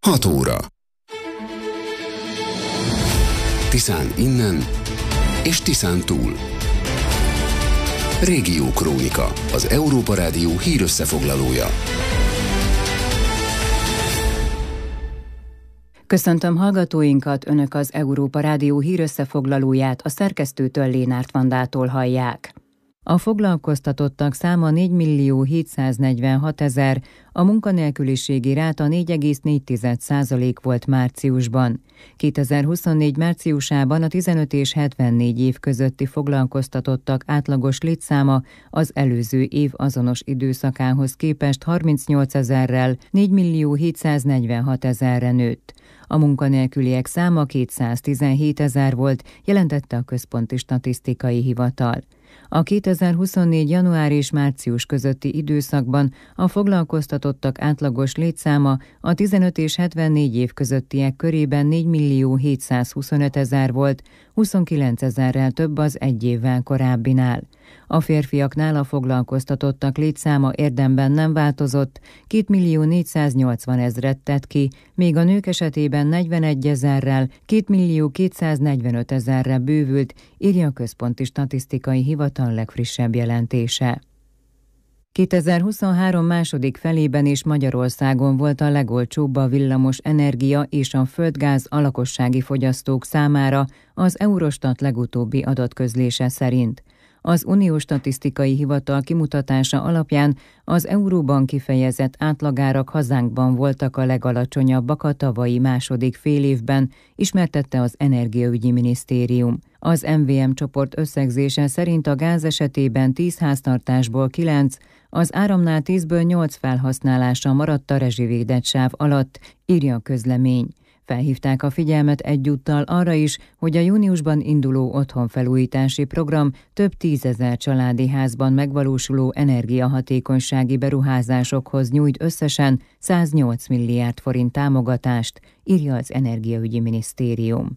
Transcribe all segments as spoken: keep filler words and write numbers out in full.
hat óra. Tiszán innen és Tiszán túl. Régiókrónika, az Európa Rádió hírösszefoglalója. Köszöntöm hallgatóinkat, Önök az Európa Rádió hírösszefoglalóját a szerkesztőtől, Lénárt Vandától hallják. A foglalkoztatottak száma négymillió hétszáznegyvenhatezer, a munkanélküliségi ráta négy egész négy százalék volt márciusban. kétezer-huszonnégy márciusában a tizenöt és hetvennégy év közötti foglalkoztatottak átlagos létszáma az előző év azonos időszakához képest harmincnyolcezerrel négymillió hétszáznegyvenhatezerre nőtt. A munkanélküliek száma kétszáztizenhétezer volt, jelentette a Központi Statisztikai Hivatal. A kétezer-huszonnégy január és március közötti időszakban a foglalkoztatottak átlagos létszáma a tizenöt és hetvennégy év közöttiek körében négymillió hétszázhuszonötezer volt, huszonkilencezerrel több az egy évvel korábbinál. A férfiaknál a foglalkoztatottak létszáma érdemben nem változott, kétmillió négyszáznyolcvanezret tett ki, míg a nők esetében negyvenegyezerrel, kétmillió kétszáznegyvenötezerre bővült, írja a Központi Statisztikai Hivatal legfrissebb jelentése. kétezer-huszonhárom második felében is Magyarországon volt a legolcsóbb a villamos energia és a földgáz a lakossági fogyasztók számára az Eurostat legutóbbi adatközlése szerint. Az Uniós Statisztikai Hivatal kimutatása alapján az euróban kifejezett átlagárak hazánkban voltak a legalacsonyabbak a tavalyi második félévben, ismertette az Energiaügyi Minisztérium. Az em vé em csoport összegzése szerint a gáz esetében tíz háztartásból kilenc, az áramnál tízből nyolc felhasználása maradt a rezsivédett sáv alatt, írja a közlemény. Felhívták a figyelmet egyúttal arra is, hogy a júniusban induló otthonfelújítási program több tízezer családi házban megvalósuló energiahatékonysági beruházásokhoz nyújt összesen száznyolc milliárd forint támogatást, írja az Energiaügyi Minisztérium.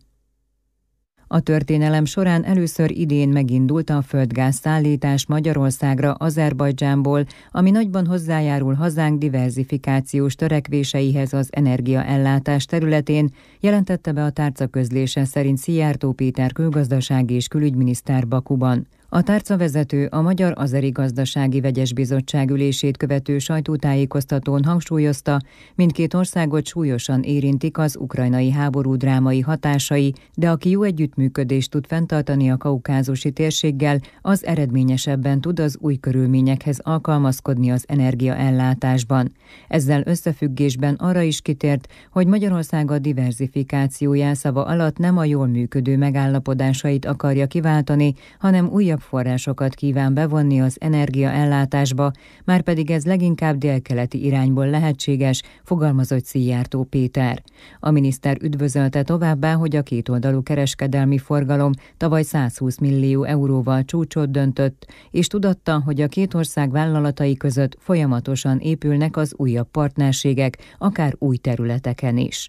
A történelem során először idén megindult a földgáz szállítás Magyarországra Azerbajdzsánból, ami nagyban hozzájárul hazánk diverzifikációs törekvéseihez az energiaellátás területén, jelentette be a tárcaközlése szerint Szijjártó Péter külgazdasági és külügyminiszter Bakuban. A tárcavezető a Magyar Azeri Gazdasági Vegyes Bizottság ülését követő sajtótájékoztatón hangsúlyozta, mindkét országot súlyosan érintik az ukrajnai háború drámai hatásai, de aki jó együttműködést tud fenntartani a kaukázusi térséggel, az eredményesebben tud az új körülményekhez alkalmazkodni az energiaellátásban. Ezzel összefüggésben arra is kitért, hogy Magyarország a diverzifikáció jelszava alatt nem a jól működő megállapodásait akarja kiváltani, hanem újabb forrásokat kíván bevonni az energiaellátásba, márpedig ez leginkább délkeleti irányból lehetséges, fogalmazott Szijjártó Péter. A miniszter üdvözölte továbbá, hogy a kétoldalú kereskedelmi forgalom tavaly százhúsz millió euróval csúcsot döntött, és tudatta, hogy a két ország vállalatai között folyamatosan épülnek az újabb partnerségek, akár új területeken is.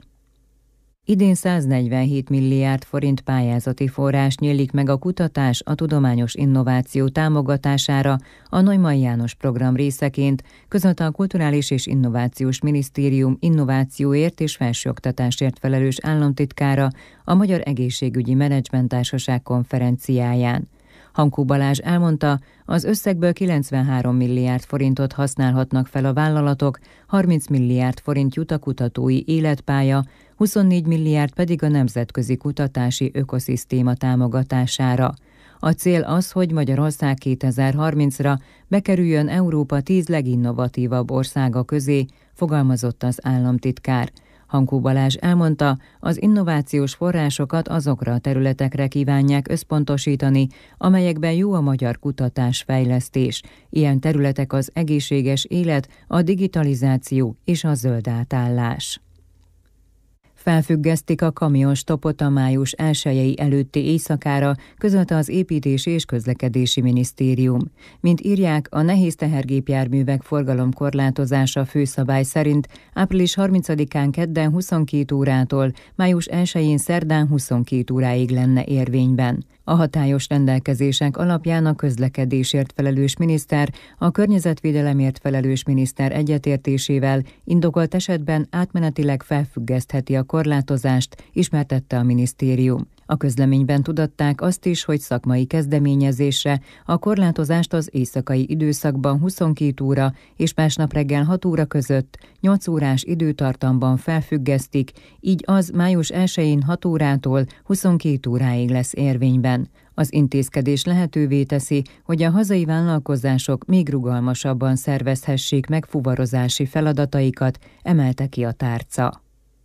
Idén száznegyvenhét milliárd forint pályázati forrás nyílik meg a kutatás, a tudományos innováció támogatására a Neumann János program részeként, közölte a Kulturális és Innovációs Minisztérium innovációért és felsőoktatásért felelős államtitkára a Magyar Egészségügyi Menedzsment Társaság konferenciáján. Hankó Balázs elmondta, az összegből kilencvenhárom milliárd forintot használhatnak fel a vállalatok, harminc milliárd forint jut a kutatói életpálya, huszonnégy milliárd pedig a nemzetközi kutatási ökoszisztéma támogatására. A cél az, hogy Magyarország kétezer-harmincra bekerüljön Európa tíz leginnovatívabb országa közé, fogalmazott az államtitkár. Hankó Balázs elmondta, az innovációs forrásokat azokra a területekre kívánják összpontosítani, amelyekben jó a magyar kutatás-fejlesztés. Ilyen területek az egészséges élet, a digitalizáció és a zöld átállás. Felfüggesztik a kamionstopot a május elsejei előtti éjszakára, közölte az Építési és Közlekedési Minisztérium. Mint írják, a nehéz tehergépjárművek forgalomkorlátozása főszabály szerint április harmincadikán kedden huszonkét órától, május elsején szerdán huszonkét óráig lenne érvényben. A hatályos rendelkezések alapján a közlekedésért felelős miniszter a környezetvédelemért felelős miniszter egyetértésével indokolt esetben átmenetileg felfüggesztheti a korlátozást, ismertette a minisztérium. A közleményben tudatták azt is, hogy szakmai kezdeményezésre a korlátozást az éjszakai időszakban huszonkét óra és másnap reggel hat óra között nyolc órás időtartamban felfüggesztik, így az május elsején hat órától huszonkét óráig lesz érvényben. Az intézkedés lehetővé teszi, hogy a hazai vállalkozások még rugalmasabban szervezhessék megfuvarozási feladataikat, emelte ki a tárca.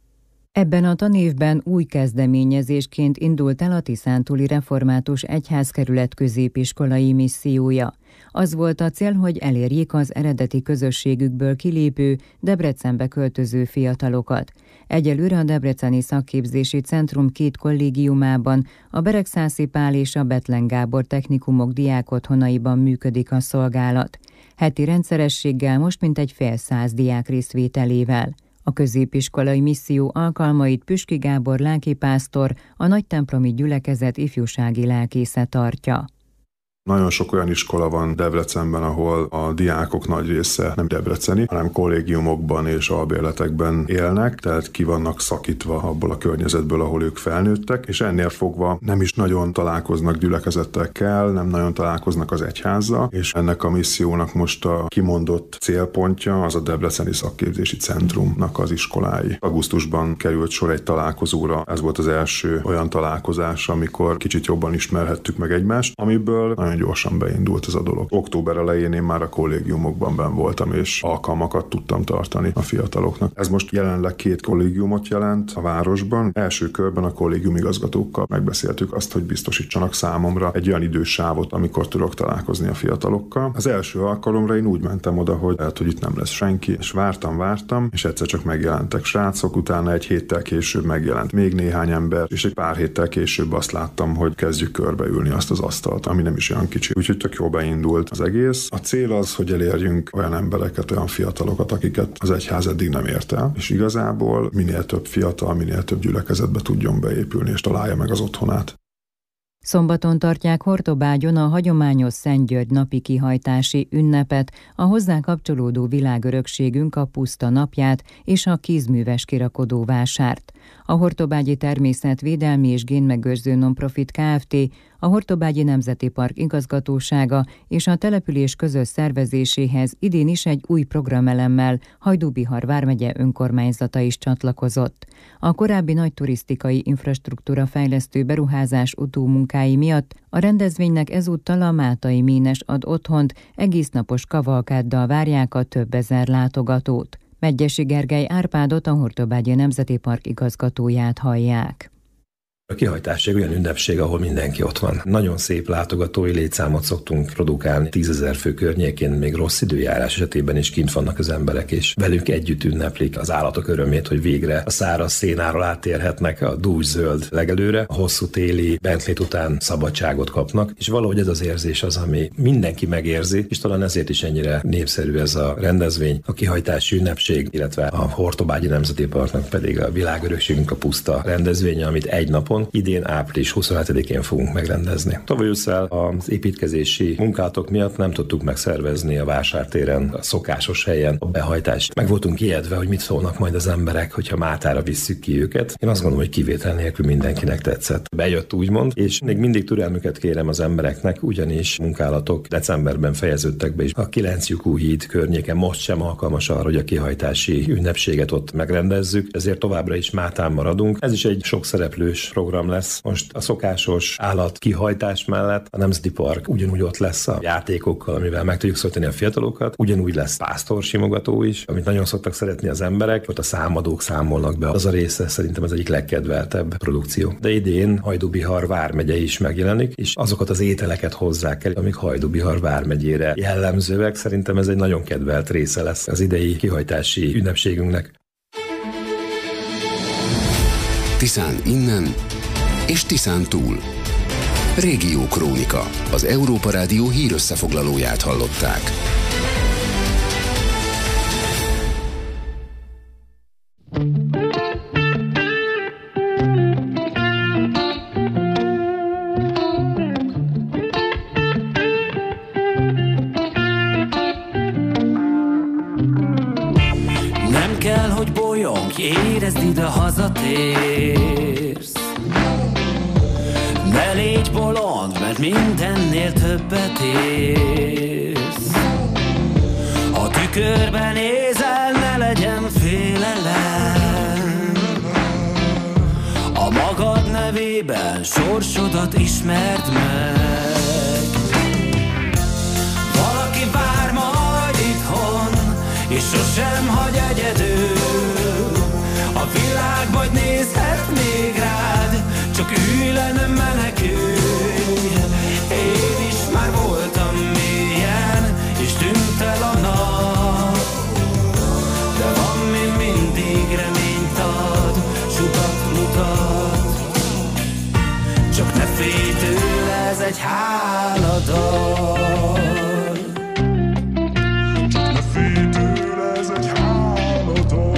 Ebben a tanévben új kezdeményezésként indult el a Tiszántúli Református Egyházkerület középiskolai missziója. Az volt a cél, hogy elérjék az eredeti közösségükből kilépő, Debrecenbe költöző fiatalokat. Egyelőre a Debreceni Szakképzési Centrum két kollégiumában, a Beregszászi Pál és a Bethlen Gábor technikumok diákotthonaiban működik a szolgálat. Heti rendszerességgel most mintegy fél száz diák részvételével. A középiskolai misszió alkalmait Püski Gábor lelkipásztor, a nagytemplomi gyülekezet ifjúsági lelkésze tartja. Nagyon sok olyan iskola van Debrecenben, ahol a diákok nagy része nem debreceni, hanem kollégiumokban és albérletekben élnek, tehát ki vannak szakítva abból a környezetből, ahol ők felnőttek, és ennél fogva nem is nagyon találkoznak gyülekezetekkel, nem nagyon találkoznak az egyházzal, és ennek a missziónak most a kimondott célpontja az a Debreceni Szakképzési Centrumnak az iskolái. Augusztusban került sor egy találkozóra, ez volt az első olyan találkozás, amikor kicsit jobban ismerhettük meg egymást, amiből nagyon gyorsan beindult ez a dolog. Október elején én már a kollégiumokban benn voltam, és alkalmakat tudtam tartani a fiataloknak. Ez most jelenleg két kollégiumot jelent a városban. Első körben a kollégium igazgatókkal megbeszéltük azt, hogy biztosítsanak számomra egy olyan idősávot, amikor tudok találkozni a fiatalokkal. Az első alkalomra én úgy mentem oda, hogy lehet, hogy itt nem lesz senki, és vártam, vártam, és egyszer csak megjelentek srácok, utána egy héttel később megjelent még néhány ember, és egy pár héttel később azt láttam, hogy kezdjük körbeülni azt az asztalt, ami nem is olyan kicsi. Úgyhogy tök jól beindult az egész. A cél az, hogy elérjünk olyan embereket, olyan fiatalokat, akiket az egyház eddig nem ért el, és igazából minél több fiatal, minél több gyülekezetbe tudjon beépülni, és találja meg az otthonát. Szombaton tartják Hortobágyon a hagyományos Szent György napi kihajtási ünnepet, a hozzá kapcsolódó világörökségünk a puszta napját és a kézműves kirakodó vásárt. A Hortobágyi Természetvédelmi és Génmegőrző Nonprofit Kft., a Hortobágyi Nemzeti Park igazgatósága és a település közös szervezéséhez idén is egy új programelemmel Hajdú-Bihar vármegye önkormányzata is csatlakozott. A korábbi nagy turisztikai infrastruktúra fejlesztő beruházás utómunkái miatt a rendezvénynek ezúttal a Mátai Ménes ad otthont, egésznapos kavalkáddal várják a több ezer látogatót. Medgyessy Gergely Árpádot, a Hortobágyi Nemzeti Park igazgatóját hallják. A kihajtás egy olyan ünnepség, ahol mindenki ott van. Nagyon szép látogatói létszámot szoktunk produkálni. tízezer fő környékén, még rossz időjárás esetében is kint vannak az emberek, és velünk együtt ünneplik az állatok örömét, hogy végre a száraz szénáról áttérhetnek a dús-zöld legelőre, a hosszú téli bentlét után szabadságot kapnak, és valahogy ez az érzés az, ami mindenki megérzi, és talán ezért is ennyire népszerű ez a rendezvény, a kihajtási ünnepség, illetve a Hortobágyi Nemzeti Parknak pedig a világörökségünk a puszta rendezvénye, amit egy napon idén április huszonhetedikén fogunk megrendezni. Tavaly ősszel az építkezési munkálatok miatt nem tudtuk megszervezni a vásártéren, a szokásos helyen a behajtást. Meg voltunk ijedve, hogy mit szólnak majd az emberek, hogyha Mátára visszük ki őket. Én azt gondolom, hogy kivétel nélkül mindenkinek tetszett. Bejött úgymond, és még mindig türelmüket kérem az embereknek, ugyanis munkálatok decemberben fejeződtek be, és a kilenc lyukú híd környéken most sem alkalmas arra, hogy a kihajtási ünnepséget ott megrendezzük, ezért továbbra is Mátán maradunk. Ez is egy sok szereplős program lesz. Most a szokásos állat kihajtás mellett a Nemzeti Park ugyanúgy ott lesz a játékokkal, amivel meg tudjuk szólítani a fiatalokat. Ugyanúgy lesz pásztorsimogató is, amit nagyon szoktak szeretni az emberek. Ott a számadók számolnak be. Az a része szerintem az egyik legkedveltebb produkció. De idén Hajdú-Bihar vármegye is megjelenik, és azokat az ételeket hozzák el, amik Hajdú-Bihar vármegyére jellemzőek. Szerintem ez egy nagyon kedvelt része lesz az idei kihajtási ünnepségünknek. Tiszán innen és Tiszán túl. Régió Krónika. Az Európa Rádió hírösszefoglalóját hallották. érsz. Ne légy bolond, mert mindennél többet érsz. Ha tükörben nézel, ne legyen félelem. A magad nevében sorsodat ismerd meg. Valaki vár majd itthon, és sosem hagy egyedül. A világ majd nézhet még rád, csak ülj le, nem menekülj. Én is már voltam mélyen, és tűnt el a nap. De van még mindig reményt ad, sugat mutat. Csak ne félj tőle, ez egy háladal. Csak ne félj tőle, ez egy háladal.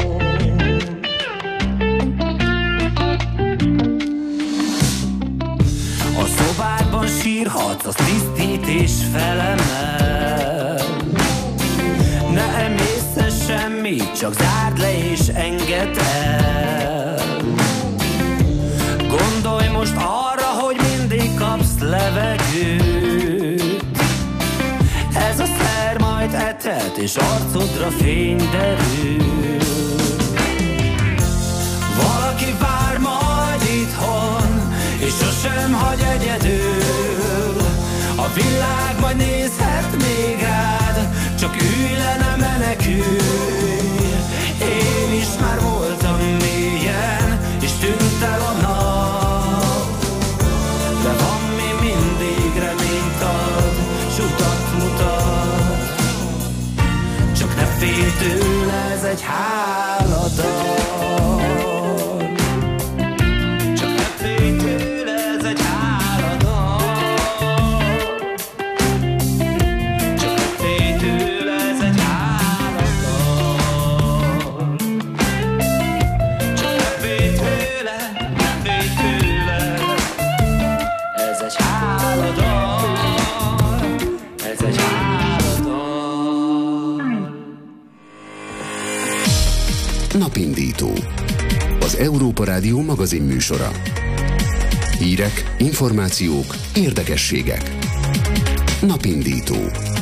A szobádban sírhatsz, az tisztít és felemel. Ne emészze semmit, csak zárd le és engedd el. Gondolj most arra, hogy mindig kapsz levegőt. Ez a szer majd etet, és arcodra fény derül. Valaki vár majd itthon, és sosem hagy egyedül. A világ majd nézhet még rád, csak ülj le, ne menekülj. Én is már voltam mélyen, és tűnt el a nap. De van még mindig reményt ad, sutat mutat. Csak ne félj tőle, ez egy háladal. Napindító. Az Európa Rádió magazin műsora. Hírek, információk, érdekességek. Napindító.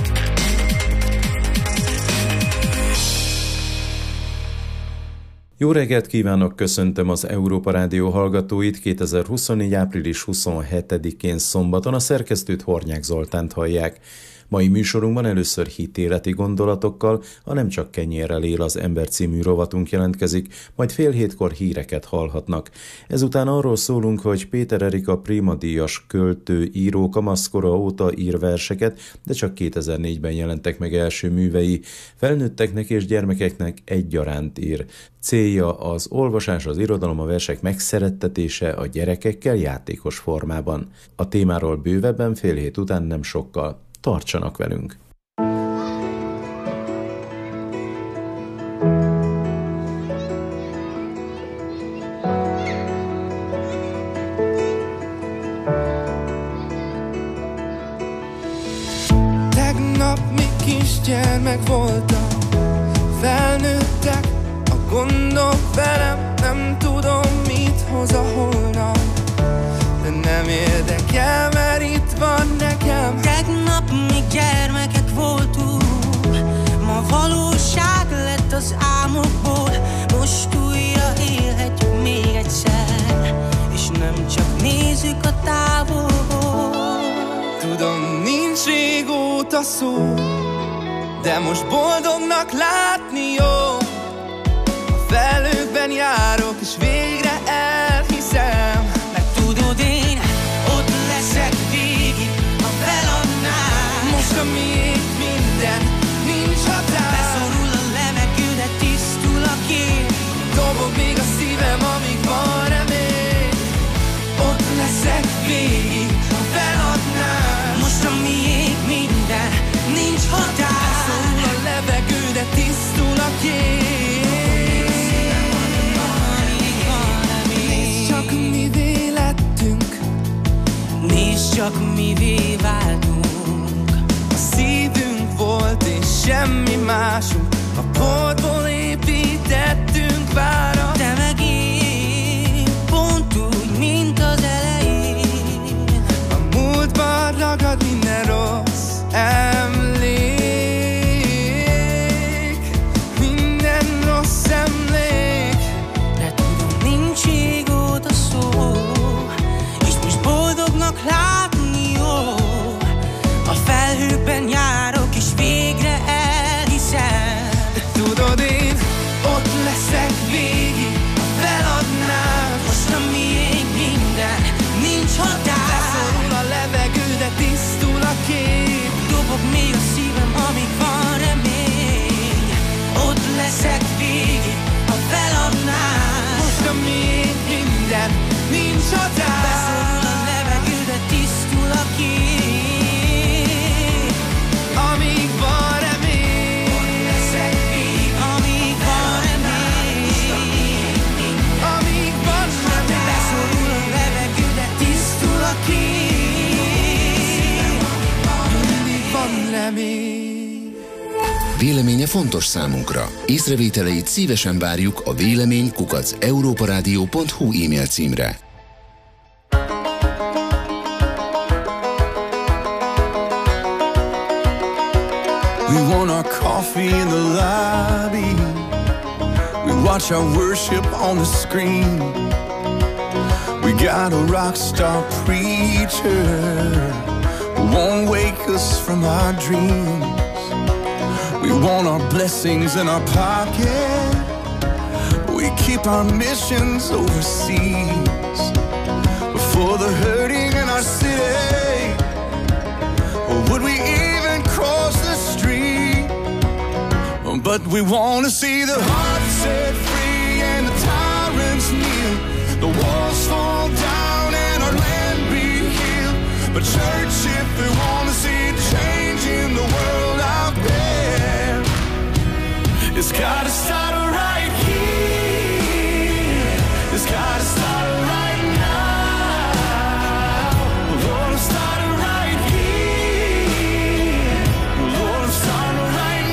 Jó reggelt kívánok, köszöntöm az Európa Rádió hallgatóit. kétezer-huszonnégy. április huszonhetedikén szombaton a szerkesztőt, Hornyák Zoltánt hallják. Mai műsorunkban először hitéleti gondolatokkal, a Nem csak kenyérrel él az ember című rovatunk jelentkezik, majd fél hétkor híreket hallhatnak. Ezután arról szólunk, hogy Péter Erika Prima díjas költő, író kamaszkora óta ír verseket, de csak kétezer-négyben jelentek meg első művei. Felnőtteknek és gyermekeknek egyaránt ír. Célja az olvasás, az irodalom, a versek megszerettetése a gyerekekkel játékos formában. A témáról bővebben fél hét után nem sokkal. Tartsanak velünk! Tegnap még kisgyermek voltam, felnőttek a gondok velem, nem tudom mit hoz a holnap, de nem érdekel, mert itt van nekem. Tegnap még gyermekek voltunk, ma valóság lett az álmokból. Most újra élhetjük még egyszer, és nem csak nézzük a távolból. Tudom, nincs régóta szó, de most boldognak látni jó. A felőkben járok, és végre elhiszem. Meg tudod, én ott leszek végig, ha feladnám. Most a miénk minden, nincs határ. Beszorul a levegő, de tisztul a kép. Dobog még a szívem, amíg van remény. Ott leszek végig, ha feladnám. Most a miénk minden, nincs határ. Beszorul a levegő, de tisztul a kép. Nézd csak, mivé váltunk. A szívünk volt és semmi másunk, a porból építettünk várat. Te meg én csodál. Beszorul a levegő, de tisztul a kép. Amíg van remény, ott leszek végig, amíg van remény. amíg van remény. Beszorul a levegő, de tisztul a kép. Mindig van remény. Véleménye fontos számunkra. Észrevételeit szívesen várjuk a vélemény kukac európaradio pont hu e-mail címre. We want our coffee in the lobby. We watch our worship on the screen. We got a rock star preacher who won't wake us from our dreams. We want our blessings in our pocket. We keep our missions overseas. But for the hurting in our city, or would we even cross the street? But we want to see the heart set free and the tyrants kneel. The walls fall down and our land be healed. But church, if we want to see change in the world out there, it's gotta start right here. It's gotta start right now. Lord, I'm starting right here. Lord, I'm starting right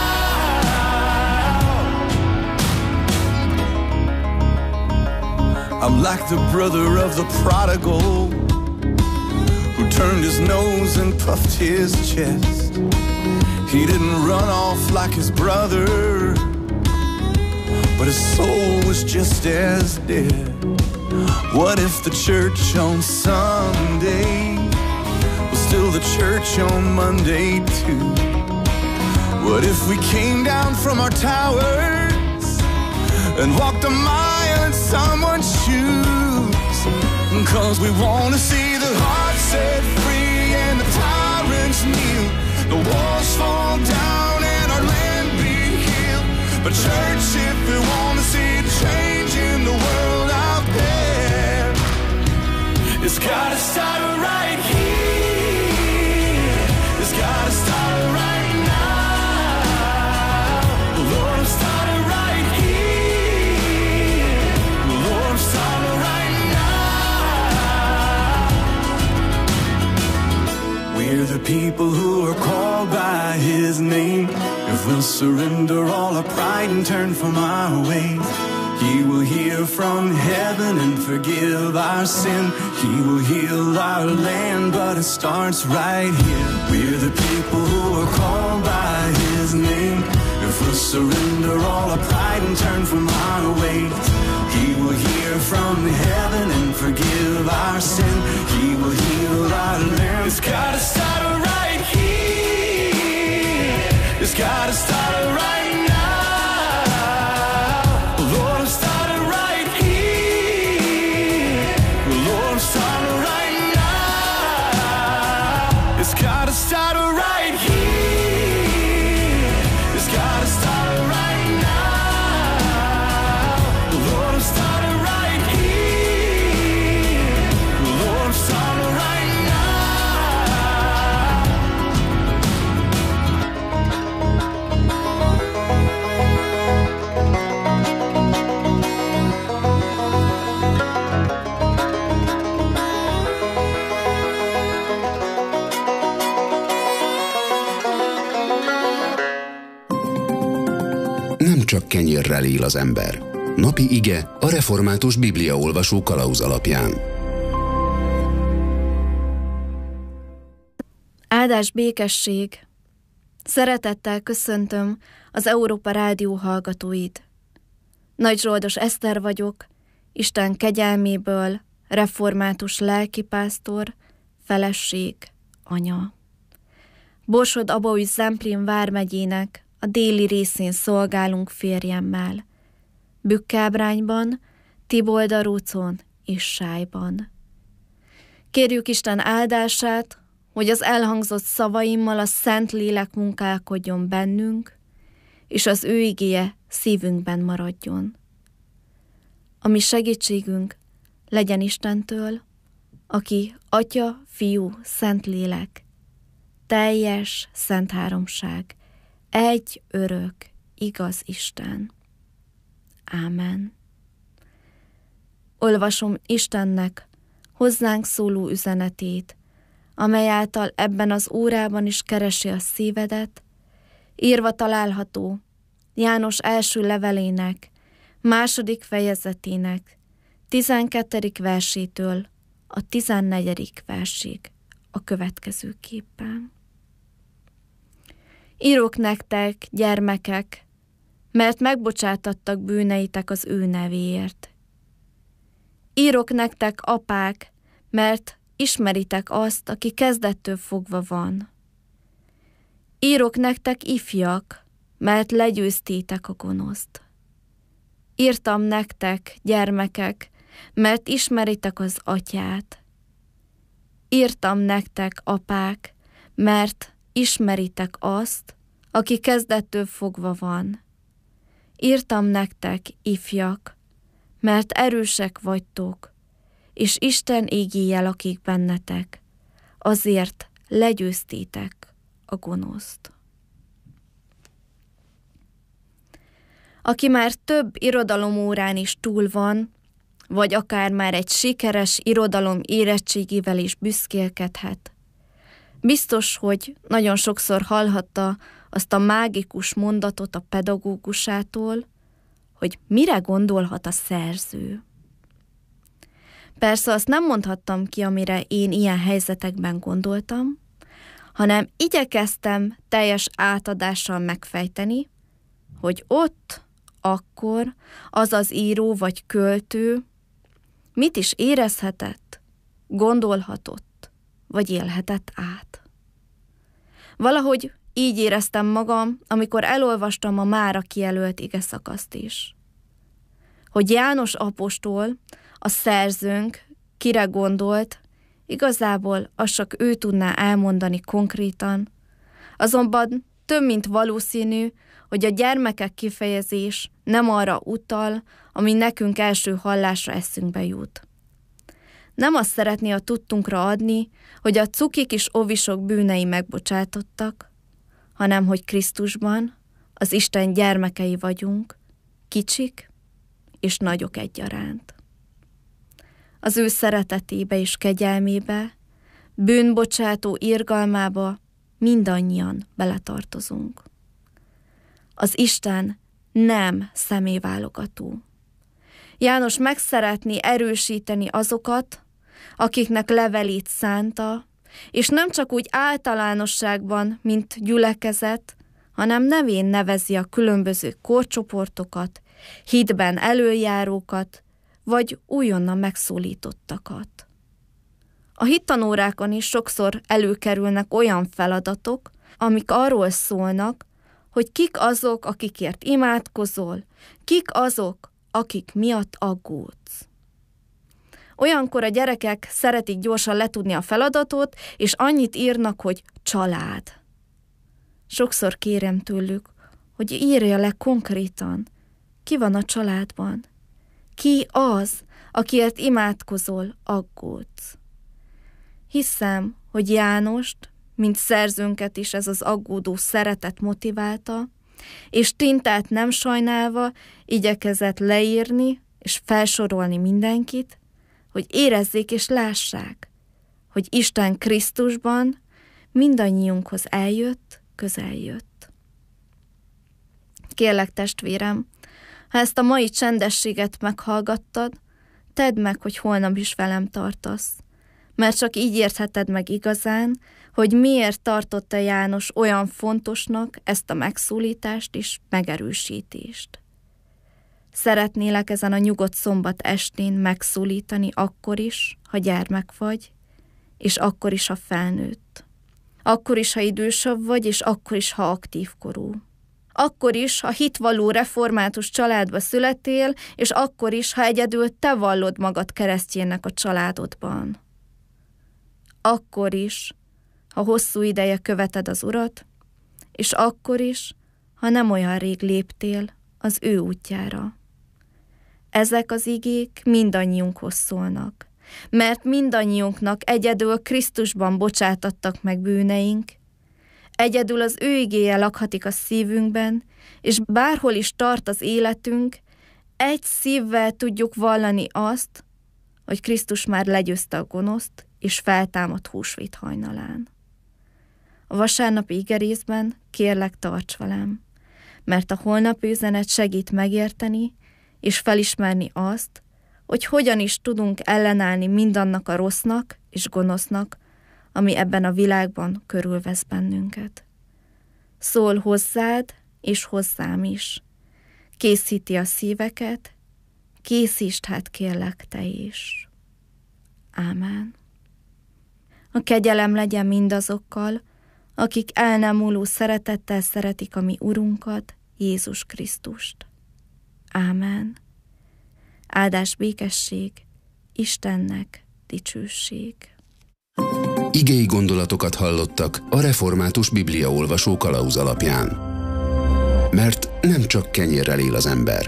now. I'm like the brother of the prodigal who turned his nose and puffed his chest. He didn't run off like his brother, but his soul was just as dead. What if the church on Sunday was still the church on Monday too? What if we came down from our towers and walked a mile in someone's shoes? Cause we want to see the heart set free and the tyrants kneel. The walls fall down and our land be healed. But church, if we want to see change in the world out there, it's gotta start right here. It's gotta start right now. Lord, I'm starting right here. Lord, I'm starting right now. We're the people who are called by His name. If we'll surrender all our pride and turn from our ways, He will hear from heaven and forgive our sin. He will heal our land, but it starts right here. We're the people who are called by His name. If we'll surrender all our pride and turn from our ways, He will hear from heaven and forgive our sin. He will heal our land. It's gotta start right here. It's gotta start right now. Lord, I'm starting right here. Lord, I'm starting right now. It's gotta start right here. It's gotta start right now. Lord, I'm starting right here. Lord, I'm starting right now. Nem csak kenyérrel él az ember. Napi ige a református bibliaolvasó kalauz alapján. Áldás, békesség! Szeretettel köszöntöm az Európa Rádió hallgatóit. Nagy Zsoldos Eszter vagyok, Isten kegyelméből református lelkipásztor, feleség, anya. Borsod-Abaúj Zemplén vármegyének a déli részén szolgálunk férjemmel, Bükkábrányban, Tiboldarócon és Sájban. Kérjük Isten áldását, hogy az elhangzott szavaimmal a Szent Lélek munkálkodjon bennünk, és az ő igéje szívünkben maradjon. A mi segítségünk legyen Istentől, aki Atya, Fiú, Szentlélek, teljes szent háromság, egy örök, igaz Isten. Ámen. Olvasom Istennek hozzánk szóló üzenetét, amely által ebben az órában is keresi a szívedet, írva található János első levelének, második fejezetének, tizenkettedik versétől a tizennegyedik versig a következőképpen. Írok nektek, gyermekek, mert megbocsátattak bűneitek az ő nevéért. Írok nektek, apák, mert ismeritek azt, aki kezdettől fogva van. Írok nektek, ifjak, mert legyőztétek a gonoszt. Írtam nektek, gyermekek, mert ismeritek az atyát. Írtam nektek, apák, mert ismeritek azt, aki kezdettől fogva van. Írtam nektek, ifjak, mert erősek vagytok, és Isten égéje lakik bennetek, azért legyőztétek a gonoszt. Aki már több irodalomórán is túl van, vagy akár már egy sikeres irodalom érettségével is büszkélkedhet, biztos, hogy nagyon sokszor hallhatta azt a mágikus mondatot a pedagógusától, hogy mire gondolhat a szerző. Persze azt nem mondhattam ki, amire én ilyen helyzetekben gondoltam, hanem igyekeztem teljes átadással megfejteni, hogy ott, akkor az az író vagy költő mit is érezhetett, gondolhatott, vagy élhetett át. Valahogy így éreztem magam, amikor elolvastam a mára kijelölt igeszakaszt is. Hogy János apostol, a szerzőnk, kire gondolt, igazából azt csak ő tudná elmondani konkrétan, azonban több mint valószínű, hogy a gyermekek kifejezés nem arra utal, ami nekünk első hallásra eszünkbe jut. Nem azt szeretné a tudtunkra adni, hogy a cuki kis ovisok bűnei megbocsátottak, hanem hogy Krisztusban az Isten gyermekei vagyunk, kicsik és nagyok egyaránt. Az ő szeretetébe és kegyelmébe, bűnbocsátó irgalmába mindannyian beletartozunk. Az Isten nem személyválogató. János meg szeretné erősíteni azokat, akiknek levelét szánta, és nem csak úgy általánosságban, mint gyülekezet, hanem nevén nevezi a különböző korcsoportokat, hitben előjárókat, vagy újonnan megszólítottakat. A hittanórákon is sokszor előkerülnek olyan feladatok, amik arról szólnak, hogy kik azok, akikért imádkozol, kik azok, akik miatt aggódsz. Olyankor a gyerekek szeretik gyorsan letudni a feladatot, és annyit írnak, hogy család. Sokszor kérem tőlük, hogy írja le konkrétan, ki van a családban. Ki az, akiért imádkozol, aggódsz. Hiszem, hogy Jánost, mint szerzőnket is ez az aggódó szeretet motiválta, és tintát nem sajnálva igyekezett leírni és felsorolni mindenkit, hogy érezzék és lássák, hogy Isten Krisztusban mindannyiunkhoz eljött, közel jött. Kérlek, testvérem, ha ezt a mai csendességet meghallgattad, tedd meg, hogy holnap is velem tartasz, mert csak így értheted meg igazán, hogy miért tartotta János olyan fontosnak ezt a megszólítást és megerősítést. Szeretnélek ezen a nyugodt szombat estén megszólítani akkor is, ha gyermek vagy, és akkor is, ha felnőtt. Akkor is, ha idősebb vagy, és akkor is, ha aktív korú. Akkor is, ha hitvalló református családba születtél, és akkor is, ha egyedül te vallod magad keresztjénnek a családodban. Akkor is, ha hosszú ideje követed az Urat, és akkor is, ha nem olyan rég léptél az ő útjára. Ezek az igék mindannyiunkhoz szólnak, mert mindannyiunknak egyedül Krisztusban bocsátattak meg bűneink, egyedül az ő igéje lakhatik a szívünkben, és bárhol is tart az életünk, egy szívvel tudjuk vallani azt, hogy Krisztus már legyőzte a gonoszt, és feltámadt húsvét hajnalán. A vasárnapi igerészben kérlek, tarts velem, mert a holnapi üzenet segít megérteni és felismerni azt, hogy hogyan is tudunk ellenállni mindannak a rossznak és gonosznak, ami ebben a világban körülvesz bennünket. Szól hozzád és hozzám is. Készíti a szíveket, készítsd hát kérlek te is. Ámen. A kegyelem legyen mindazokkal, akik el nem múló szeretettel szeretik a mi Urunkat, Jézus Krisztust. Ámen. Áldás, békesség, Istennek dicsőség. Igei gondolatokat hallottak a Református Bibliaolvasó kalauz alapján. Mert nem csak kenyérrel él az ember.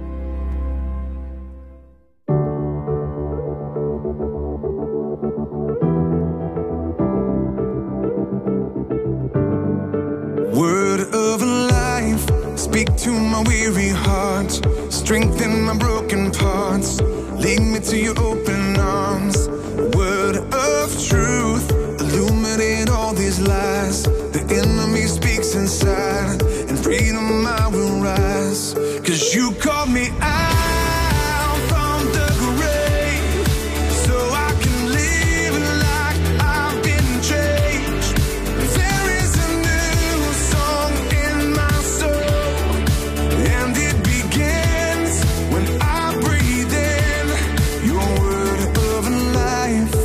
Word of life, speak to my weary heart, strengthen my broken parts, lead me to your open arms. Word of truth, illuminate all these lies. The enemy speaks inside, and freedom I will rise. 'Cause you called me out from the grave, so I can live like I've been changed. There is a new song in my soul, and it begins when I breathe in your word of life.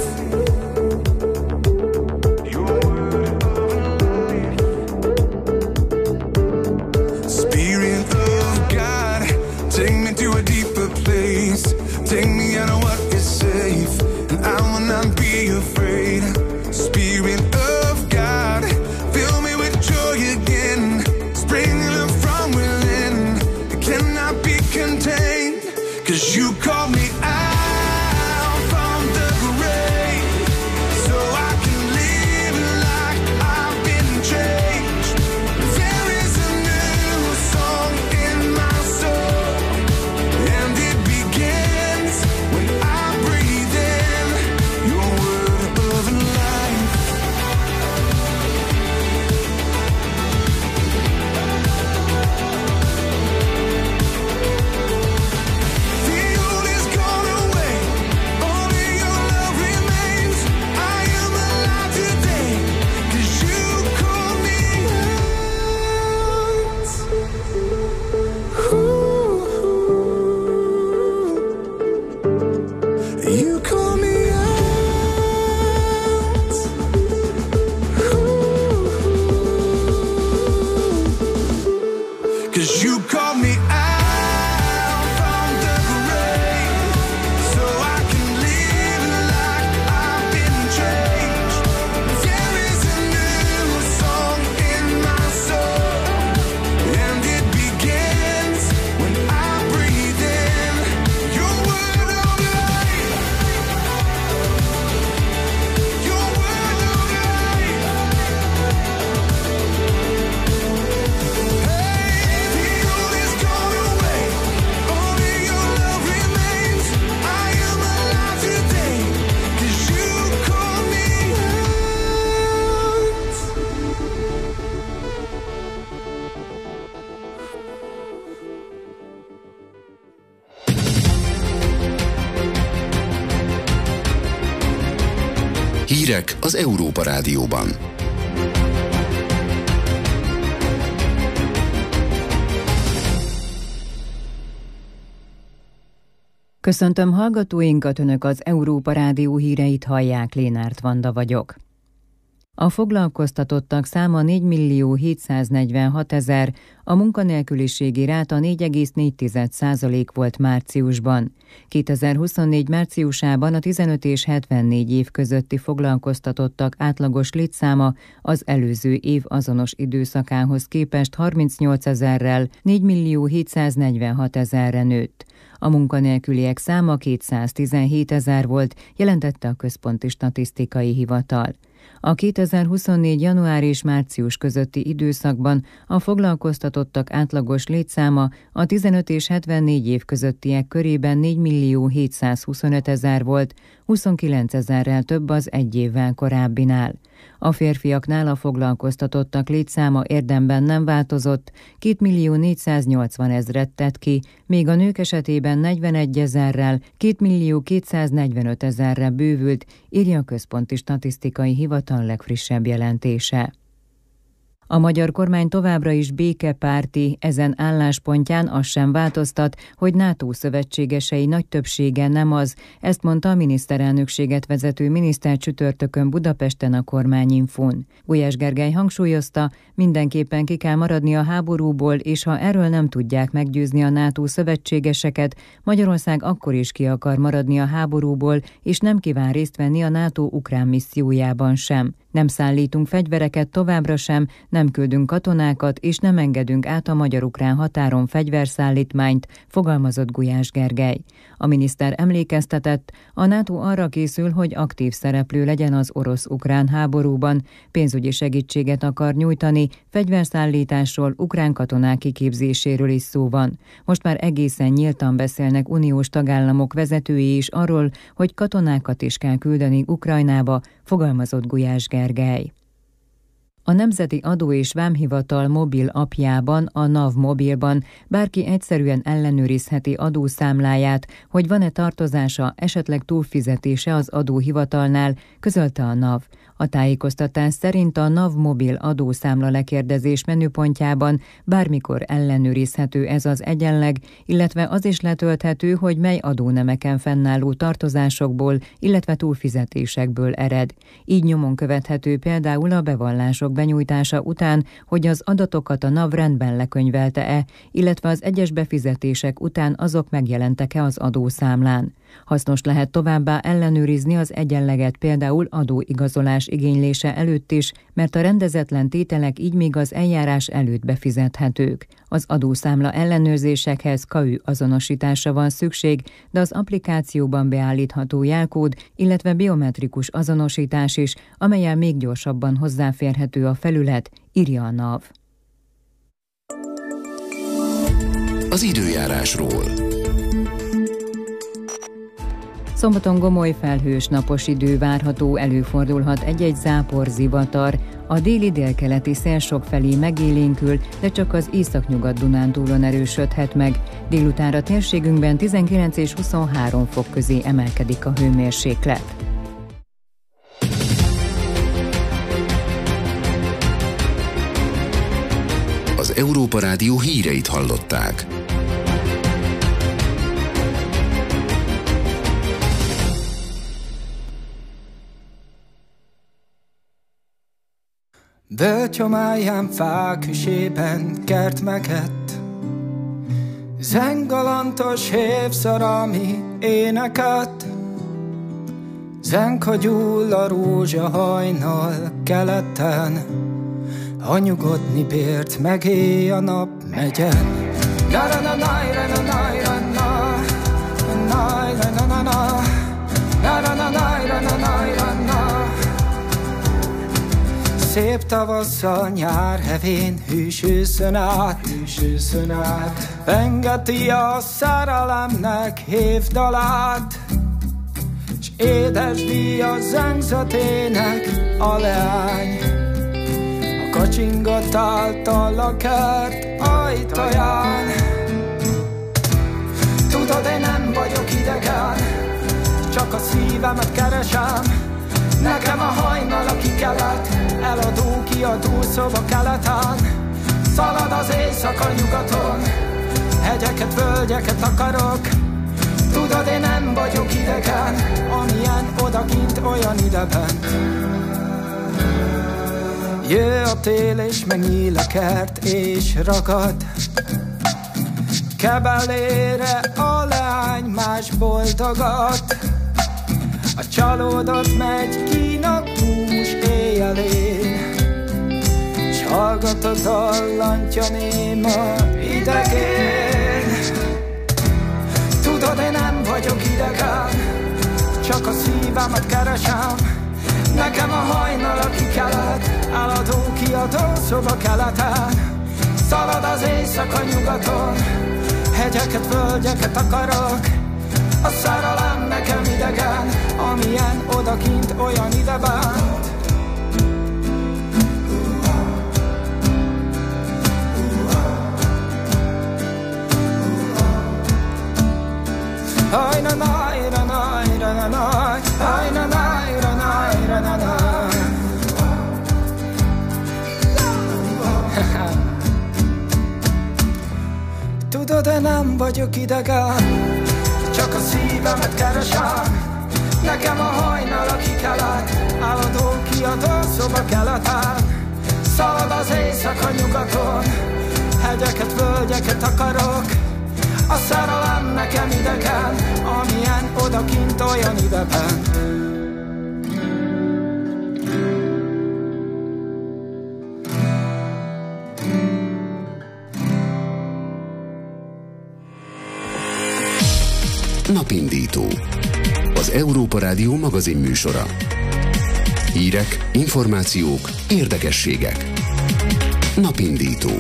Your word of life. Spirit of God, take me to a deeper place. Take me out of what is safe, and I will not be afraid. Spirit of God, fill me with joy again, springing up from within. It cannot be contained, 'cause you called me out from the grave, so I can live like I've been changed. There is a new song in my soul, and it begins when I breathe in your word of life. The old is gone away, only your love remains. I am alive today, 'cause you call me out. You call me out. 'Cause you call me out from the grave, so I can live like I've been changed. There is a new song in my soul, and it begins when I breathe in your word of life. Your word of life. Hey, the old is gone away, only your love remains. I am alive today, 'cause you call me out. Hírek az Európa Rádióban. Köszöntöm hallgatóinkat, Önök az Európa Rádió híreit hallják, Lénárt Vanda vagyok. A foglalkoztatottak száma négymillió hétszáznegyvenhatezer, a munkanélküliségi ráta négy egész négy százalék volt márciusban. kétezer-huszonnégy márciusában a tizenöt és hetvennégy év közötti foglalkoztatottak átlagos létszáma az előző év azonos időszakához képest harmincnyolcezerrel négymillió hétszáznegyvenhatezerre nőtt. A munkanélküliek száma kétszáztizenhétezer volt, jelentette a Központi Statisztikai Hivatal. A kétezer-huszonnégy. január és március közötti időszakban a foglalkoztatottak átlagos létszáma a tizenöt és hetvennégy év közöttiek körében négymillió hétszázhuszonötezer volt, huszonkilencezerrel több az egy évvel korábbinál. A férfiaknál a foglalkoztatottak létszáma érdemben nem változott, kétmillió négyszáznyolcvanezret tett ki, míg a nők esetében negyvenegyezerrel, kétmillió kétszáznegyvenötezerre bővült, írja a Központi Statisztikai Hivatal legfrissebb jelentése. A magyar kormány továbbra is békepárti, ezen álláspontján az sem változtat, hogy NATO szövetségesei nagy többsége nem az, ezt mondta a miniszterelnökséget vezető miniszter csütörtökön Budapesten a Kormányinfón. Gulyás Gergely hangsúlyozta, mindenképpen ki kell maradni a háborúból, és ha erről nem tudják meggyőzni a NATO szövetségeseket, Magyarország akkor is ki akar maradni a háborúból, és nem kíván részt venni a NATO ukrán missziójában sem. Nem szállítunk fegyvereket továbbra sem, nem küldünk katonákat, és nem engedünk át a magyar-ukrán határon fegyverszállítmányt, fogalmazott Gulyás Gergely. A miniszter emlékeztetett, a NATO arra készül, hogy aktív szereplő legyen az orosz-ukrán háborúban, pénzügyi segítséget akar nyújtani, fegyverszállításról, ukrán katonák kiképzéséről is szó van. Most már egészen nyíltan beszélnek uniós tagállamok vezetői is arról, hogy katonákat is kell küldeni Ukrajnába, fogalmazott Gulyás Gergely. A Nemzeti Adó és Vámhivatal mobil appjában, a NAV mobilban bárki egyszerűen ellenőrizheti adószámláját, hogy van-e tartozása, esetleg túlfizetése az adóhivatalnál, közölte a NAV. A tájékoztatás szerint a NAV mobil adószámla lekérdezés menüpontjában bármikor ellenőrizhető ez az egyenleg, illetve az is letölthető, hogy mely adónemeken fennálló tartozásokból, illetve túlfizetésekből ered. Így nyomon követhető például a bevallások benyújtása után, hogy az adatokat a NAV rendben lekönyvelte-e, illetve az egyes befizetések után azok megjelentek-e az adószámlán. Hasznos lehet továbbá ellenőrizni az egyenleget például adóigazolás igénylése előtt is, mert a rendezetlen tételek így még az eljárás előtt befizethetők. Az adószámla ellenőrzésekhez ká ü azonosításra van szükség, de az applikációban beállítható jelkód, illetve biometrikus azonosítás is, amellyel még gyorsabban hozzáférhető a felület, írja a NAV. Az időjárásról. Szombaton gomoly felhős napos idő várható, előfordulhat egy-egy zápor, zivatar. A déli-délkeleti szél sokfelé megélénkül, de csak az északnyugat-Dunántúlon erősödhet meg. Délutánra térségünkben tizenkilenc és huszonhárom fok közé emelkedik a hőmérséklet. Az Európa Rádió híreit hallották. Bölcsomáján fák hűsében kert megett, zengalantos hévszarami éneket, zenka gyúl a rózsa hajnal keleten, ha nyugodni bért megéj a nap megyen. Szép tavasszal nyár hevén hűsőszön át, hűsőszön át, pengeti a szerelemnek hévdalát, s édesdi a zengzetének a leány, a kacsingat által a kert ajtaján. Tudod, én nem vagyok idegen, csak a szívemet keresem. Nekem a hajnal a kikelet, eladó, kiadó szoba keleten. Szalad az éjszaka nyugaton, hegyeket, völgyeket akarok. Tudod, én nem vagyok idegen, amilyen odakint, olyan ideben. Jö a tél és megnyíl a kert és ragad, kebelére a leány más boldogat. A csalódott megy kínak hús éjjelén, s hallgat a dallantja néma idegén. vagyok idegen, csak a szívemet keresem. Nekem a hajnal, aki kelet, eladó, kiadó, szoba keleten. Szalad az éjszaka nyugaton, hegyeket, völgyeket akarok. A szerelem nekem idegen, amilyen odakint, olyan idebent. Aj na na na na na na, aj na na na na na na. Tudod, de nem vagyok idegen, csak a szívemet keresem. Nekem a hajnal, aki kelet, eladó, kiadó, szoba keleten. Szalad az éjszaka nyugaton, hegyeket, völgyeket akarok. A szerelem nekem idegen, amilyen odakint, olyan ideben. Napindító. Az Európa Rádió magazin műsora. Hírek, információk, érdekességek. Napindító.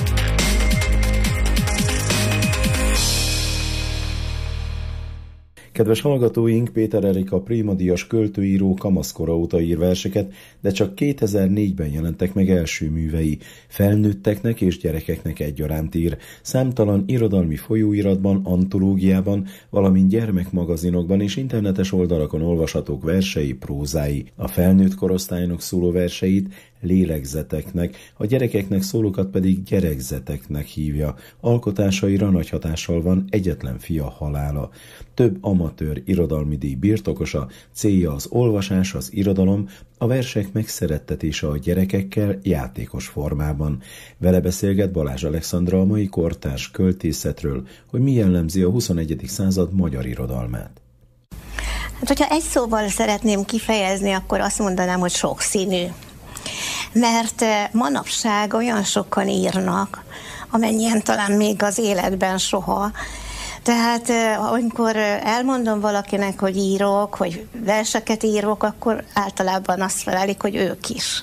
Kedves hallgatóink, Péter Erika Préma-díjas költőíró kamaszkora óta ír verseket, de csak kétezer-négyben jelentek meg első művei. Felnőtteknek és gyerekeknek egyaránt ír. Számtalan irodalmi folyóiratban, antológiában, valamint gyermekmagazinokban és internetes oldalakon olvashatók versei, prózái. A felnőtt korosztálynak szóló verseit lélegzeteknek, a gyerekeknek szólókat pedig gyerekzeteknek hívja. Alkotásaira nagy hatással van Egyetlen fia halála. Több amatőr irodalmi díj birtokosa, célja az olvasás, az irodalom, a versek megszerettetése a gyerekekkel játékos formában. Vele beszélget Balázs Alexandra a mai kortárs költészetről, hogy mi jellemzi a huszonegyedik század magyar irodalmát. Hát, hogyha egy szóval szeretném kifejezni, akkor azt mondanám, hogy sokszínű. Mert manapság olyan sokan írnak, amennyien talán még az életben soha. Tehát amikor elmondom valakinek, hogy írok, hogy verseket írok, akkor általában azt felelik, hogy ők is.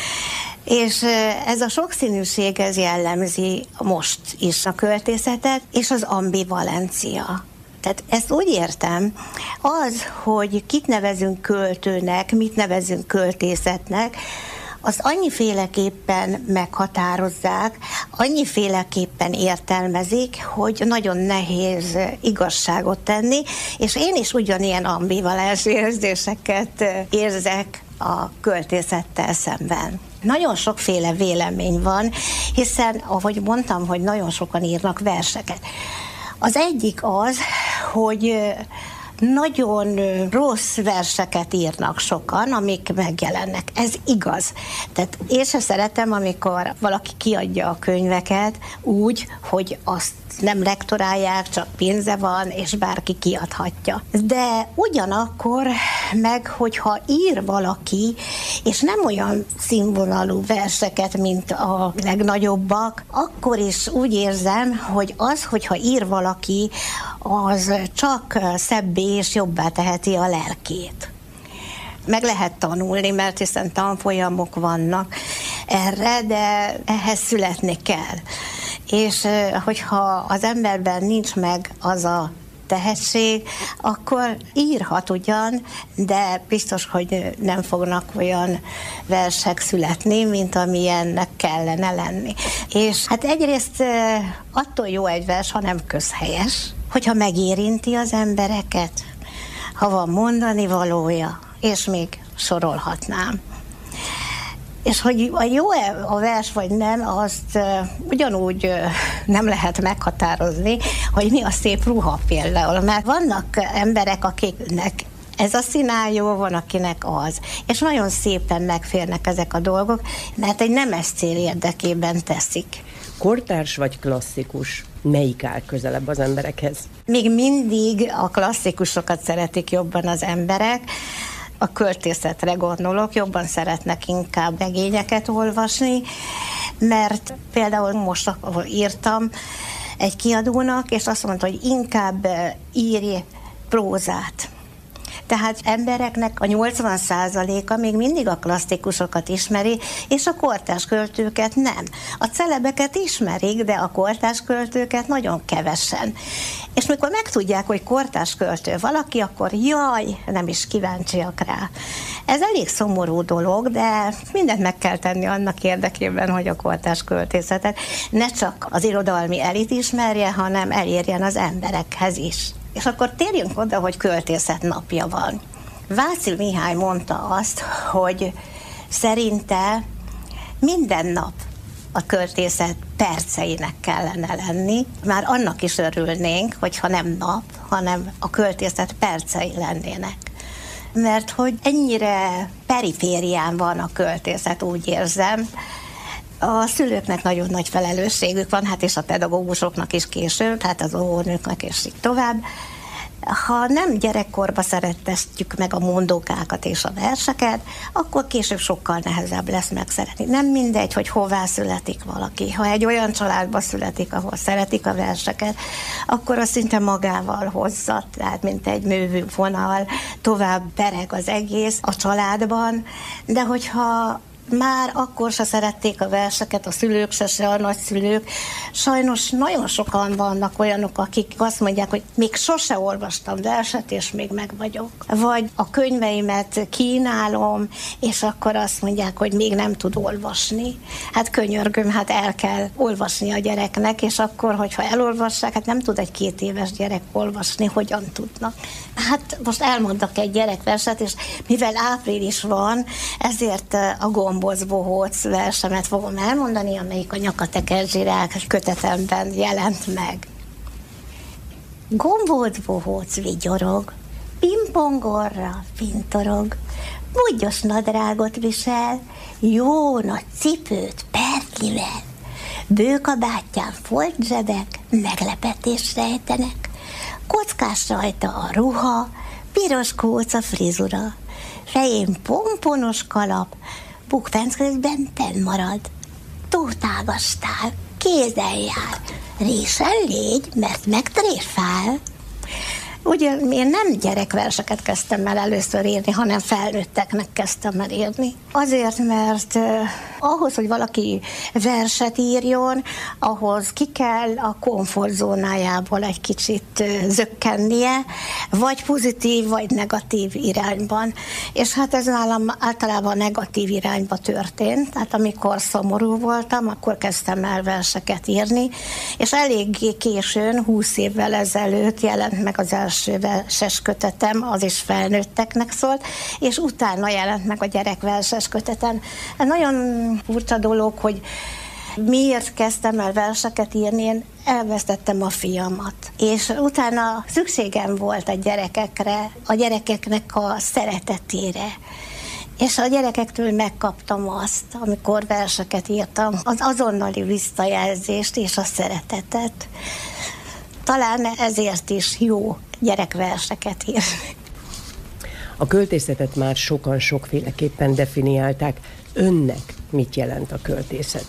És ez a sokszínűség, ez jellemzi most is a költészetet, és az ambivalencia. Tehát ezt úgy értem, az, hogy kit nevezünk költőnek, mit nevezünk költészetnek, azt annyiféleképpen meghatározzák, annyiféleképpen értelmezik, hogy nagyon nehéz igazságot tenni, és én is ugyanilyen ambivalens érzéseket érzek a költészettel szemben. Nagyon sokféle vélemény van, hiszen, ahogy mondtam, hogy nagyon sokan írnak verseket. Az egyik az, hogy nagyon rossz verseket írnak sokan, amik megjelennek. Ez igaz. Tehát én sem szeretem, amikor valaki kiadja a könyveket úgy, hogy azt nem lektorálják, csak pénze van, és bárki kiadhatja. De ugyanakkor meg, hogyha ír valaki, és nem olyan színvonalú verseket, mint a legnagyobbak, akkor is úgy érzem, hogy az, hogyha ír valaki, az csak szebbé és jobbá teheti a lelkét. Meg lehet tanulni, mert hiszen tanfolyamok vannak erre, de ehhez születni kell. És hogyha az emberben nincs meg az a tehetség, akkor írhat ugyan, de biztos, hogy nem fognak olyan versek születni, mint amilyennek kellene lenni. És hát egyrészt attól jó egy vers, ha nem közhelyes, hogyha megérinti az embereket, ha van mondani valója, és még sorolhatnám. És hogy jó-e a vers, vagy nem, azt uh, ugyanúgy uh, nem lehet meghatározni, hogy mi a szép ruha például. Mert vannak emberek, akiknek ez a színál jó, van, akinek az. És nagyon szépen megférnek ezek a dolgok, mert egy nemes cél érdekében teszik. Kortárs vagy klasszikus? Melyik áll közelebb az emberekhez? Még mindig a klasszikusokat szeretik jobban az emberek. A költészetre gondolok, jobban szeretnek inkább regényeket olvasni, mert például most írtam egy kiadónak, és azt mondta, hogy inkább írj prózát. Tehát embereknek a nyolcvan százaléka még mindig a klasszikusokat ismeri, és a kortárs költőket nem. A celebeket ismerik, de a kortárs költőket nagyon kevesen. És mikor megtudják, hogy kortárs költő valaki, akkor jaj, nem is kíváncsiak rá. Ez elég szomorú dolog, de mindent meg kell tenni annak érdekében, hogy a kortárs költészetet ne csak az irodalmi elit ismerje, hanem elérjen az emberekhez is. És akkor térjünk oda, hogy költészet napja van. Váci Mihály mondta azt, hogy szerinte minden nap a költészet perceinek kellene lenni. Már annak is örülnénk, hogyha nem nap, hanem a költészet percei lennének. Mert hogy ennyire periférián van a költészet, úgy érzem. A szülőknek nagyon nagy felelősségük van, hát és a pedagógusoknak is később, hát az óvónőknek és így tovább. Ha nem gyerekkorba szerettetjük meg a mondókákat és a verseket, akkor később sokkal nehezebb lesz megszeretni. Nem mindegy, hogy hová születik valaki. Ha egy olyan családba születik, ahol szeretik a verseket, akkor az szinte magával hozza, tehát mint egy művővonal, tovább bereg az egész a családban, de hogyha már akkor se szerették a verseket, a szülők se, se a nagyszülők. Sajnos nagyon sokan vannak olyanok, akik azt mondják, hogy még sose olvastam verset, és még meg vagyok. Vagy a könyveimet kínálom, és akkor azt mondják, hogy még nem tud olvasni. Hát könyörgöm, hát el kell olvasni a gyereknek, és akkor, hogyha elolvassák, hát nem tud egy két éves gyerek olvasni, hogyan tudna. Hát most elmondok egy gyerekverset, és mivel április van, ezért a Gomboz bohóc versemet fogom elmondani, amelyik a Nyakateker-zsirák kötetemben jelent meg. Gombóc bohóc vigyorog, pimpongorra pintorog, budgyos nadrágot visel, jó nagy cipőt pertlivel, bőkabátján folt zsebek meglepetést rejtenek, kockás rajta a ruha, piros kóc a frizura, fején pomponos kalap, bukfenc közben benn marad. Tótágastál, kézen jár, résen légy, mert megtréfál. Ugye én nem gyerekverseket kezdtem el először írni, hanem felnőtteknek kezdtem el írni. Azért, mert eh, ahhoz, hogy valaki verset írjon, ahhoz ki kell a komfortzónájából egy kicsit eh, zökkennie, vagy pozitív, vagy negatív irányban. És hát ez nálam általában negatív irányba történt. Tehát amikor szomorú voltam, akkor kezdtem el verseket írni, és eléggé későn, húsz évvel ezelőtt jelent meg az első verses kötetem, az is felnőtteknek szólt, és utána jelent meg a gyerekverses kötetem. Nagyon furcsa dolog, hogy miért kezdtem el verseket írni, én elvesztettem a fiamat. És utána szükségem volt a gyerekekre, a gyerekeknek a szeretetére. És a gyerekektől megkaptam azt, amikor verseket írtam, az azonnali visszajelzést és a szeretetet. Talán ezért is jó gyerekverseket írni. A költészetet már sokan sokféleképpen definiálták. Önnek mit jelent a költészet?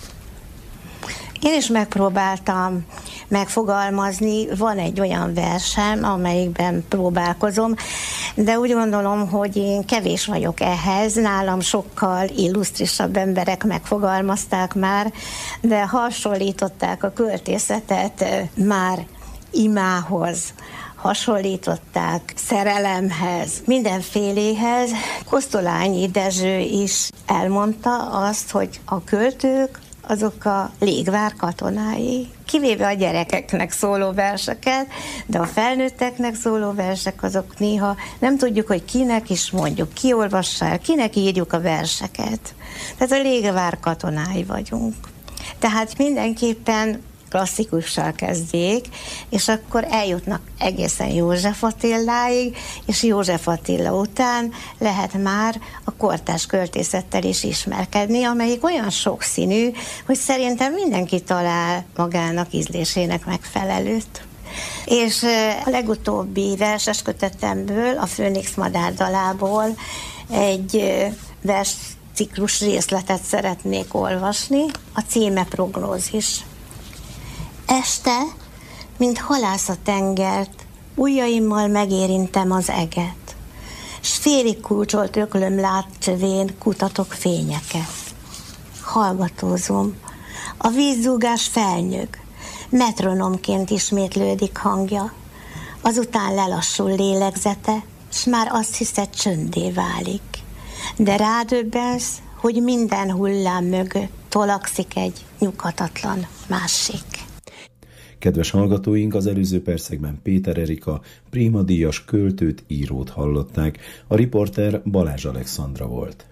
Én is megpróbáltam megfogalmazni, van egy olyan versem, amelyikben próbálkozom, de úgy gondolom, hogy én kevés vagyok ehhez, nálam sokkal illusztrisabb emberek megfogalmazták már, de hasonlították a költészetet már imához, hasonlították szerelemhez, mindenféléhez. Kosztolányi Dezső is elmondta azt, hogy a költők azok a légvár katonái, kivéve a gyerekeknek szóló verseket, de a felnőtteknek szóló versek azok néha nem tudjuk, hogy kinek is mondjuk, ki olvassál, kinek írjuk a verseket. Tehát a légvár katonái vagyunk. Tehát mindenképpen klasszikussal kezdjék, és akkor eljutnak egészen József Attiláig, és József Attila után lehet már a kortárs költészettel is ismerkedni, amelyik olyan sokszínű, hogy szerintem mindenki talál magának ízlésének megfelelőt. És a legutóbbi verses kötetemből, a Főnix madár dalából egy versciklus részletet szeretnék olvasni, a címe Prognózis. Este, mint halász a tengert, ujjaimmal megérintem az eget, s félig kulcsolt öklöm látcsövén kutatok fényeket. Hallgatózom, a vízzúgás felnyög, metronomként ismétlődik hangja, azután lelassul lélegzete, s már azt hiszed csöndé válik. De rádöbbensz, hogy minden hullám mögött tolakszik egy nyughatatlan másik. Kedves hallgatóink, az előző percekben Péter Erika, Prima díjas költőt, írót hallották, a riporter Balázs Alexandra volt.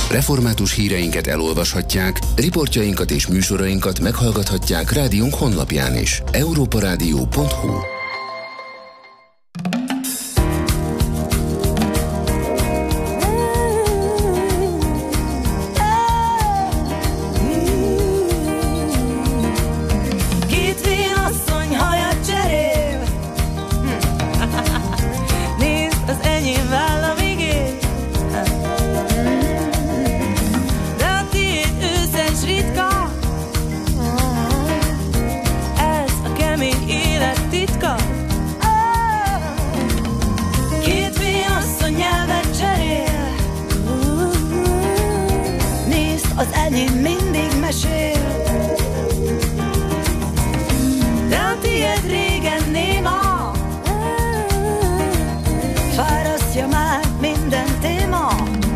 Református híreinket elolvashatják, riportjainkat és műsorainkat meghallgathatják rádiónk honlapján is. európarádió pont hu. Az enyém mindig mesél, de a tiéd régen néma, fárasztja már minden téma.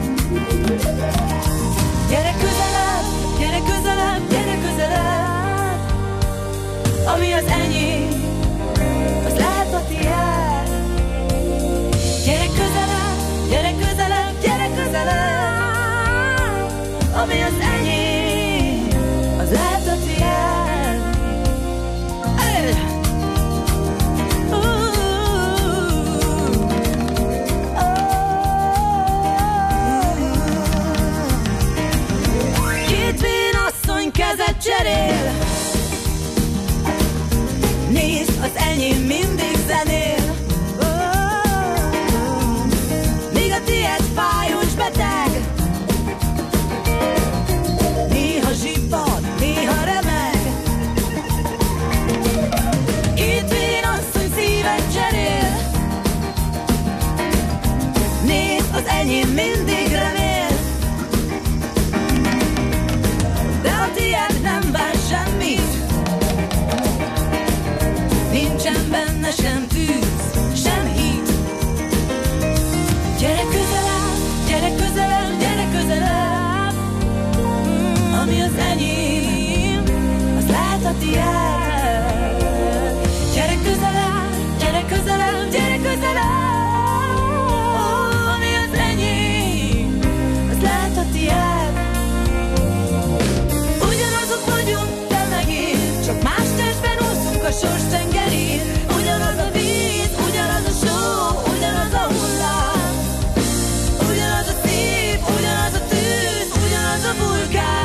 Gyere közelebb, gyere közelebb, gyere közelebb, ami az enyém, az lehet a tiéd. Gyere közelebb, gyere közelebb, gyere közelebb, ami az enyém, az lehet a tiéd. Hey! Uh, uh, Két vénasszony kezet cserél, nézd, az enyém mindig zenél, míg a tiéd fájós beteg. Néha zsibbad, néha remeg. Két vénasszony szívet cserél, nézd, az enyém mindig remél, de a tiéd nem vár semmit, nincsen benne sem tűz, sem hit. Gyere közelebb, gyere közelebb, gyere közelebb, ami az enyém, az lehet a tiéd. Gyere közelebb, gyere közelebb, gyere közelebb, ami az enyém, az lehet a tiéd. Ugyanazok vagyunk, te meg én, csak más testben úszunk a sors tengerén. Ugyanaz a víz, ugyanaz a só, ugyanaz a hullám, ugyanaz a szív, ugyanaz a tűz, ugyanaz a vulkán.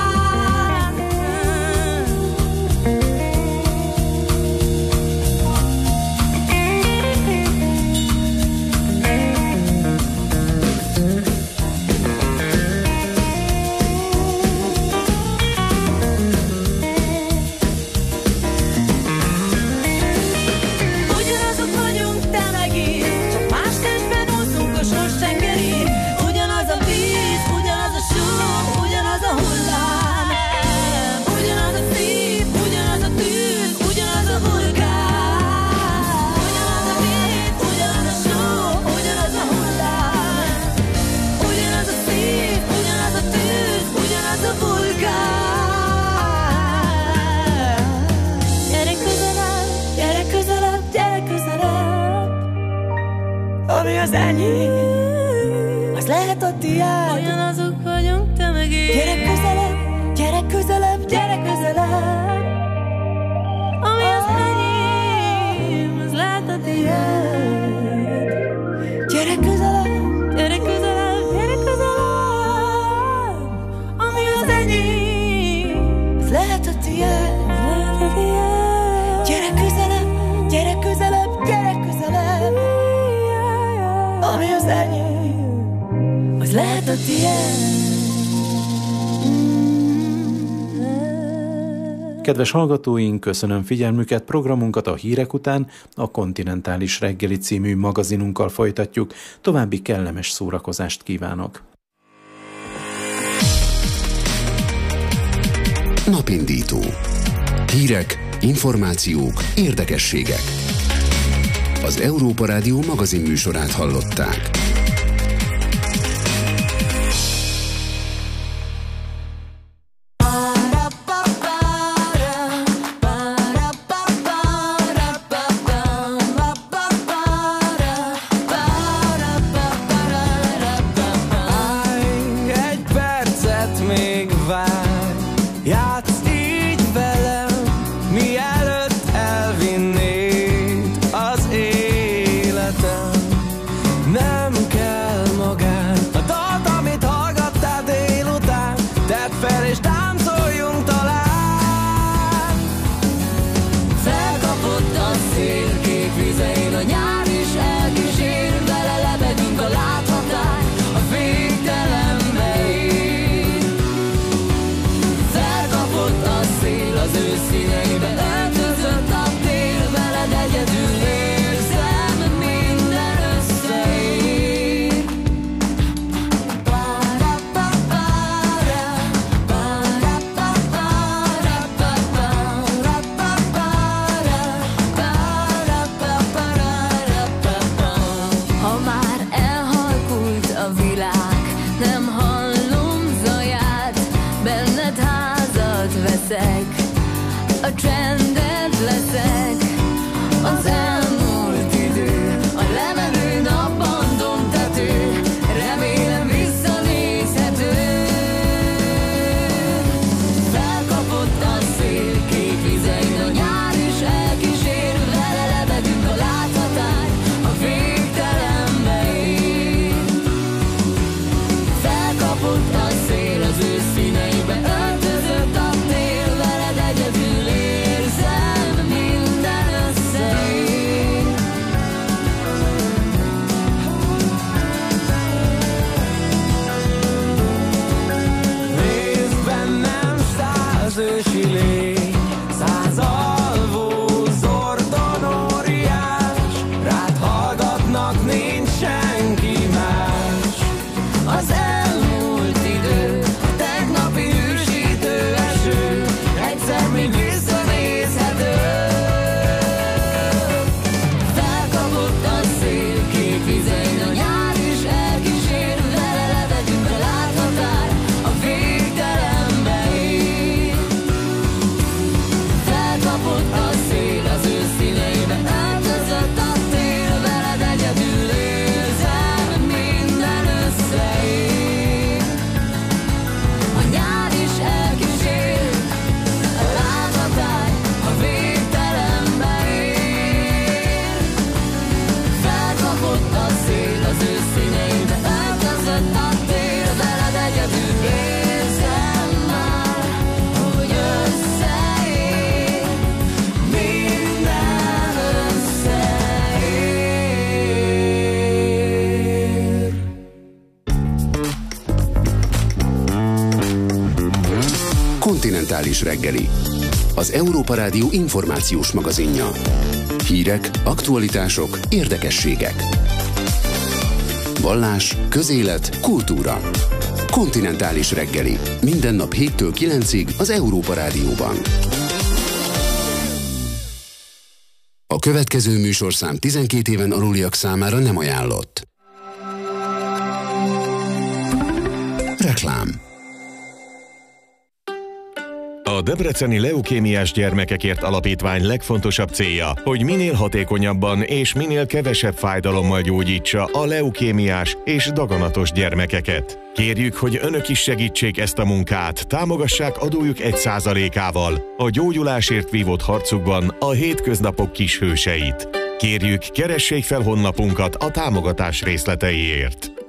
Ami az enyém, az lehet a tiéd. Ugyanazok vagyunk, te meg én. Gyere közelebb, gyere közelebb, gyere közelebb, ami az enyém, az lehet a tiéd. Gyere közelebb, gyere közelebb, gyere közelebb, ami az enyém, az lehet a tiéd. Gyere közelebb, gyere közelebb, gyere közelebb, ami az enyém, az lehet a tiéd. Kedves hallgatóink, köszönöm figyelmüket, programunkat a hírek után a Kontinentális Reggeli című magazinunkkal folytatjuk. További kellemes szórakozást kívánok! Napindító. Hírek, információk, érdekességek. Az Európa Rádió magazin műsorát hallották. Egy leszek, a csendet leszek, az elmúlt idő, a lemenő napban domtető, remélem visszanézhető. Felkapott a szél, kék vizein a nyár is elkísér, vele lebegünk a láthatár, a végtelenbe ér. Felkapott a szél, az ősz színeibe öltözött a tél, veled egyedül érzem, minden összeér. Nézd bennem száz ősi lény, száz alvó zordon óriás, rád hallgatnak, nincs senki más. Az elmúlt idő, a tegnapi hűsítő eső, egyszer még visszanézhető. Felkapott a szél, kék vizein a nyár is elkísér, vele lebegünk a láthatár, a végtelenbe ér. Felkapott a szél, az ősz színeibe öltözött a tél, veled egyedül érzem, minden összeér. A nyár is elkísér, a láthatár, a végtelenbe ér. Felkapott a szél, az ősz színeibe öltözött a tél, veled egyedül érzem már, hogy összeér, minden összeér. Kontinentális reggeli. Az Európa Rádió információs magazinja. Hírek, aktualitások, érdekességek. Vallás, közélet, kultúra. Kontinentális reggeli. Minden nap héttől kilencig az Európa Rádióban. A következő műsorszám tizenkét éven aluliak számára nem ajánlott. Reklám. A Debreceni Leukémiás Gyermekekért Alapítvány legfontosabb célja, hogy minél hatékonyabban és minél kevesebb fájdalommal gyógyítsa a leukémiás és daganatos gyermekeket. Kérjük, hogy önök is segítsék ezt a munkát, támogassák adójuk egy százalékával a gyógyulásért vívott harcukban a hétköznapok kis hőseit. Kérjük, keressék fel honlapunkat a támogatás részleteiért.